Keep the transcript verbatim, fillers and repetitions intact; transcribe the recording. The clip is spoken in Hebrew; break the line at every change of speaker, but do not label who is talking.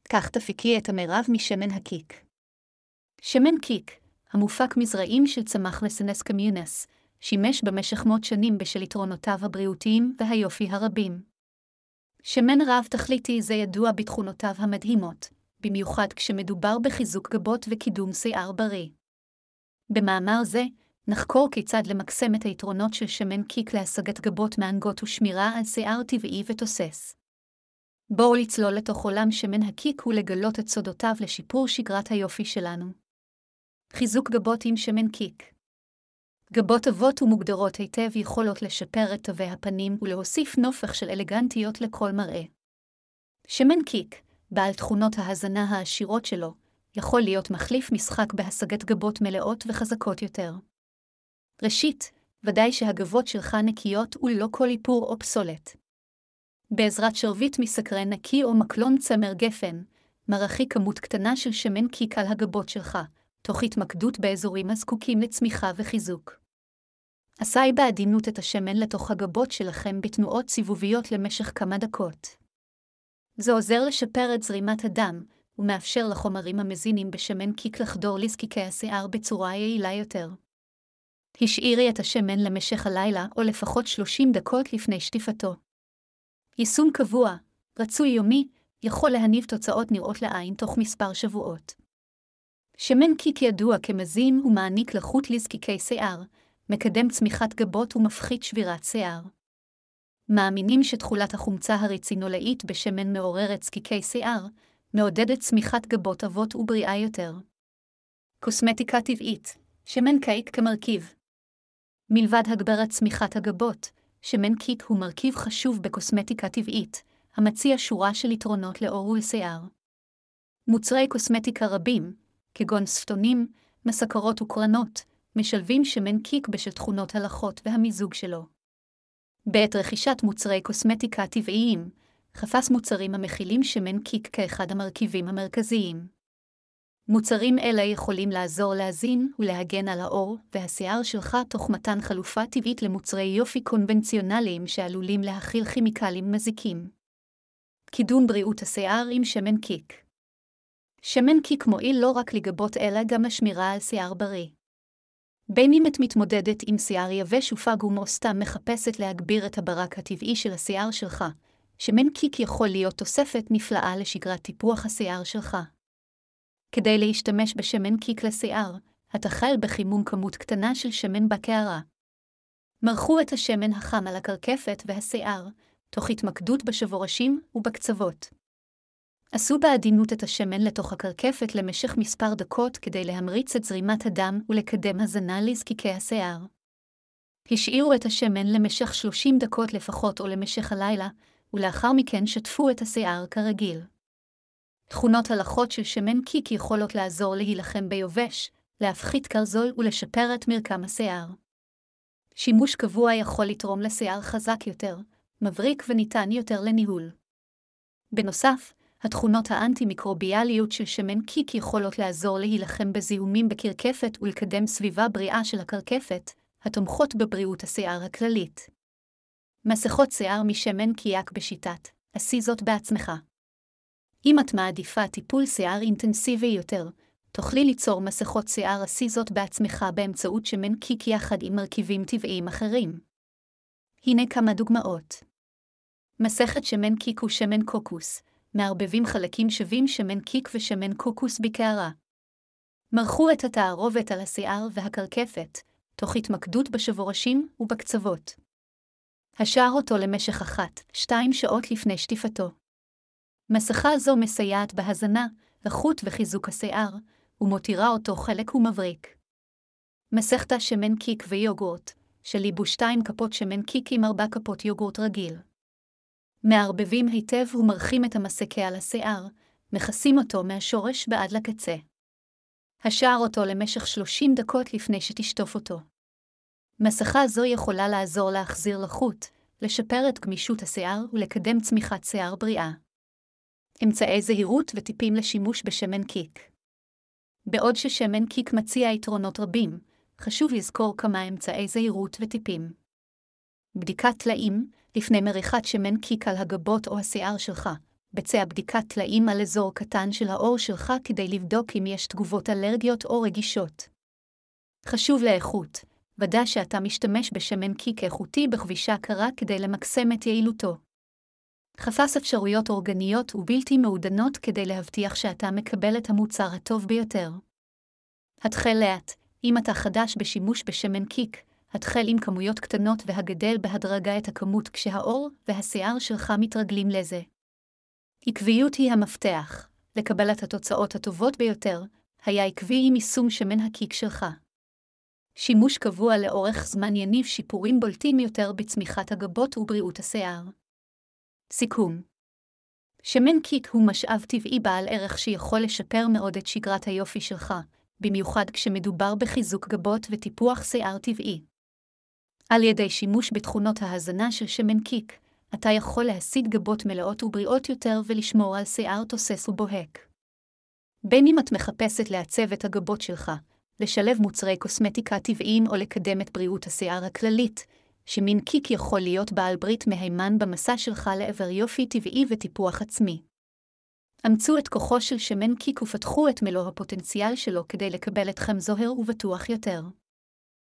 כך תפיקי את המרב משמן הקיק. שמן קיק, המופק מזרעים של צמח לסנס קמיונס, שימש במשך מאות שנים בשל יתרונותיו הבריאותיים והיופי הרבים. שמן רב תכליתי זה ידוע בתכונותיו המדהימות, במיוחד כשמדובר בחיזוק גבות וקידום שיער בריא. במאמר זה, נחקור כיצד למקסם את היתרונות של שמן קיק להשגת גבות מענגות ושמירה על שיער טבעי ותוסס. בואו לצלול לתוך עולם שמן הקיק ולגלות את סודותיו לשיפור שגרת היופי שלנו. חיזוק גבות עם שמן קיק. גבות עבות ומוגדרות היטב יכולות לשפר את תווי הפנים ולהוסיף נופך של אלגנטיות לכל מראה. שמן קיק, בעל תכונות ההזנה העשירות שלו, יכול להיות מחליף משחק בהשגת גבות מלאות וחזקות יותר. ראשית, ודאי שהגבות שלך נקיות וללא כל איפור או פסולת. בעזרת שרביט מסקרן נקי או מקלון צמר גפן, מרחי כמות קטנה של שמן קיק על הגבות שלך, תוך התמקדות באזורים הזקוקים לצמיחה וחיזוק. עשי בעדינות את השמן לתוך הגבות שלכם בתנועות סיבוביות למשך כמה דקות. זה עוזר לשפר את זרימת הדם, ומאפשר לחומרים המזינים בשמן קיק לחדור לזקיקי השיער בצורה יעילה יותר. השאירי את השמן למשך הלילה או לפחות שלושים דקות לפני שטיפתו. יישום קבוע, רצוי יומי, יכול להניב תוצאות נראות לעין תוך מספר שבועות. שמן קיק ידוע כמזין ומעניק לחות לזקיקי שיער, מקדם צמיחת גבות ומפחית שבירת שיער. מאמינים שתכולת החומצה הרצינולאית בשמן מעוררת זקיקי שיער, מעודדת צמיחת גבות עבות ובריאה יותר. קוסמטיקה טבעית, שמן קיק כמרכיב. מלבד הגברת צמיחת הגבות, שמן קיק הוא מרכיב חשוב בקוסמטיקה טבעית, המציע שורה של יתרונות לעור ולשיער. מוצרי קוסמטיקה רבים, כגון ספטונים, מסקרות וקרנות, משלבים שמן קיק בשל תכונות הלחות והמיזוג שלו. בעת רכישת מוצרי קוסמטיקה טבעיים, חפש מוצרים המכילים שמן קיק כאחד המרכיבים המרכזיים. מוצרים אלה יכולים לעזור להזין ולהגן על העור והשיער שלך תוך מתן חלופה טבעית למוצרי יופי קונבנציונליים שעלולים להכיל כימיקלים מזיקים. קידום בריאות השיער עם שמן קיק. שמן קיק מועיל לא רק לגבות אלא גם לשמירה על שיער בריא. בין אם את מתמודדת עם שיער יבש ופגום או סתם מחפשת להגביר את הברק הטבעי של השיער שלך, שמן קיק יכול להיות תוספת נפלאה לשגרת טיפוח השיער שלך. כדי להשתמש בשמן קיק לשיער, התחל בחימום כמות קטנה של שמן בקערה. מרחו את השמן החם על הקרקפת והשיער, תוך התמקדות בשבורשים ובקצוות. עשו בעדינות את השמן לתוך הקרקפת למשך מספר דקות כדי להמריץ את זרימת הדם ולקדם הזנה לזקיקי השיער. השאירו את השמן למשך שלושים דקות לפחות או למשך הלילה, ולאחר מכן שטפו את השיער כרגיל. תכונות הלחות של שמן קיק יכולות לעזור להילחם ביובש, להפחית קרזול ולשפר את מרקם השיער. שימוש קבוע יכול לתרום לשיער חזק יותר, מבריק וניתן יותר לניהול. בנוסף, התכונות האנטי-מיקרוביאליות של שמן קיק יכולות לעזור להילחם בזיהומים בקרקפת ולקדם סביבה בריאה של הקרקפת, התומכות בבריאות השיער הכללית. מסכות שיער משמן קיק בשיטת, עשי זאת בעצמך. אם את מעדיפה טיפול שיער אינטנסיבי יותר, תוכלי ליצור מסכות שיער עשי זאת בעצמך באמצעות שמן קיק יחד עם מרכיבים טבעיים אחרים. הנה כמה דוגמאות. מסכת שמן קיק ושמן קוקוס, מערבבים חלקים שווים שמן קיק ושמן קוקוס בקערה. מרחו את התערובת על השיער והקרקפת, תוך התמקדות בשבורשים ובקצוות. השאר אותו למשך אחת, שתיים שעות לפני שטיפתו. מסכה זו מסייעת בהזנה, לחות וחיזוק השיער, ומותירה אותו חלק ומבריק. מסכת שמן קיק ויוגורט, שליבו שתיים כפות שמן קיק עם ארבע כפות יוגורט רגיל. מערבבים היטב ומרחים את המסכה על השיער, מכסים אותו מהשורש ועד לקצה. השאר אותו למשך שלושים דקות לפני שתשטוף אותו. מסכה זו יכולה לעזור להחזיר לחות, לשפר את גמישות השיער ולקדם צמיחת שיער בריאה. אמצעי זהירות וטיפים לשימוש בשמן קיק. בעוד ששמן קיק מציע יתרונות רבים, חשוב לזכור כמה אמצעי זהירות וטיפים. בדיקת טלאים, לפני מריחת שמן קיק על הגבות או השיער שלך, בצע בדיקת טלאים על אזור קטן של העור שלך כדי לבדוק אם יש תגובות אלרגיות או רגישות. חשוב לאיכות, ודא שאתה משתמש בשמן קיק איכותי בכבישה קרה כדי למקסם את יעילותו. חפש אפשרויות אורגניות ובלתי מעודנות כדי להבטיח שאתה מקבל את המוצר הטוב ביותר. התחל לאט, אם אתה חדש בשימוש בשמן קיק, התחל עם כמויות קטנות והגדל בהדרגה את הכמות כשהעור והשיער שלך מתרגלים לזה. עקביות היא המפתח, לקבלת התוצאות הטובות ביותר, היה עקבי עם יישום שמן הקיק שלך. שימוש קבוע לאורך זמן יניב שיפורים בולטים יותר בצמיחת הגבות ובריאות השיער. סיכום. שמן קיק הוא משאב טבעי בעל ערך שיכול לשפר מאוד את שגרת היופי שלך, במיוחד כשמדובר בחיזוק גבות וטיפוח שיער טבעי. על ידי שימוש בתכונות ההזנה של שמן קיק, אתה יכול להשיג גבות מלאות ובריאות יותר ולשמור על שיער תוסס ובוהק. בין אם את מחפשת לעצב את הגבות שלך, לשלב מוצרי קוסמטיקה טבעיים או לקדם את בריאות השיער הכללית, שמן קיק יכול להיות בעל ברית מהימן במסע שלך לעבר יופי טבעי וטיפוח עצמי. אמצו את כוחו של שמן קיק ופתחו את מלוא הפוטנציאל שלו כדי לקבל אתכם זוהר ובטוח יותר.